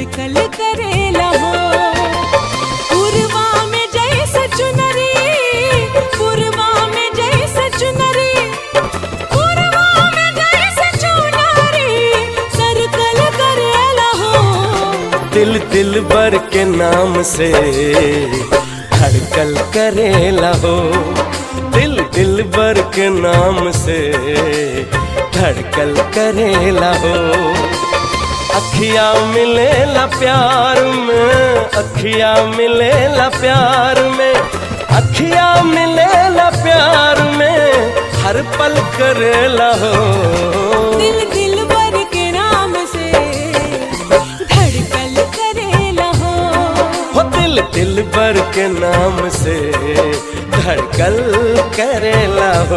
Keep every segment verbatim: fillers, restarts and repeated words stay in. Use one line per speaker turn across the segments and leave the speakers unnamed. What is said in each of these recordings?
धड़कल करेला हो। पूर्वा में जैसे चुनरी, पूर्वा में जैसे चुनरी, पूर्वा में जैसे चुनरी सर्कल करेला हो।
दिल दिल बर के नाम से धड़कल करेला हो। दिल दिल बर के नाम से धड़कल करेला हो। अखिया मिलेला प्यार में, अखिया मिलेला प्यार में, अखिया मिलेला प्यार में हर पल करेला हो।
दिल दिल बर के नाम से धड़कल करेला हो।
हो दिल दिल बर के नाम से धड़कल करेला हो।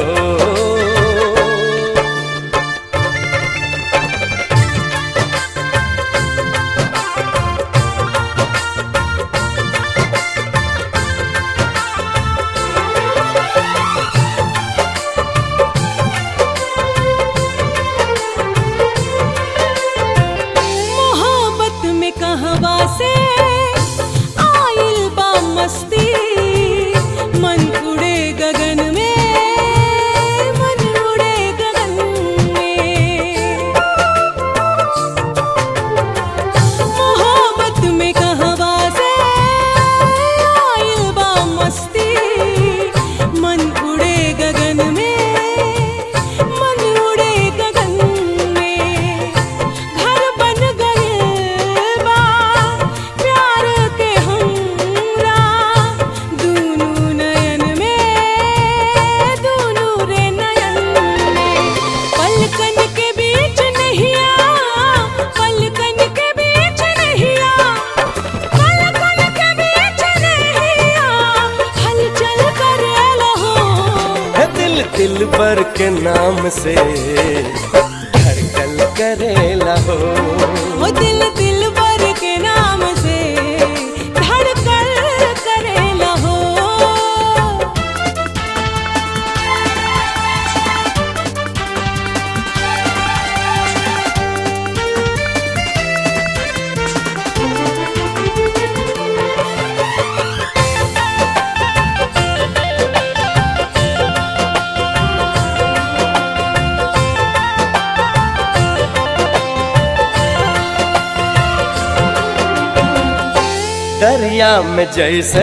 मोहब्बत में कहवा से आइल बा मस्ती, मन उड़े गगन में, मन उड़े गगन में। मोहब्बत में कहवा से आइल बा मस्ती, मन उड़े गगन में, मन उड़े गगन में। घर बन गए बा प्यार के हमरा, दूनू नयन में, दूनू रे नयन में। पलकन के बीच नहिया, पलकन के बीच नहिया, पलकन के बीच नहिया हलचल करेला हो।
है दिल दिल बर के नाम से धड़कल करेला हो।
वो दिल दिल बर के नाम से धड़कल करेला हो।
दरिया में जैसे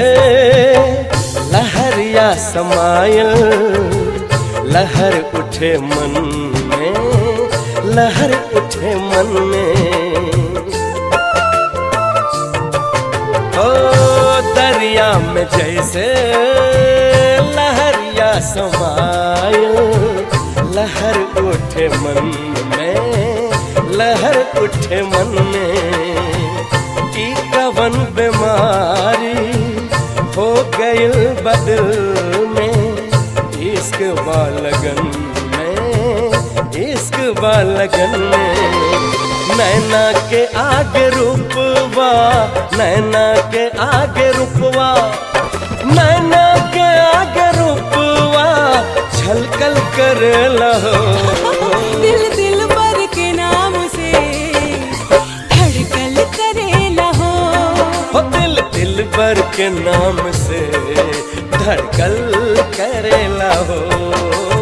लहरिया समायल, लहर उठे मन में, लहर उठे मन में। ओ दरिया में जैसे लहरिया समायल, लहर उठे मन में, लहर उठे मन में। की कवन बीमारी हो गइल बदिल में, इश्क बालगन में, इश्क बालगन में। नैना के आगे रूपवा, नैना के आगे रूपवा, नैना के आगे रूपवा छलकल करेला हो।
दिल दिल बर के नाम से धड़कल करेला हो।
हो दिल दिल बर के नाम से धड़कल करेला हो।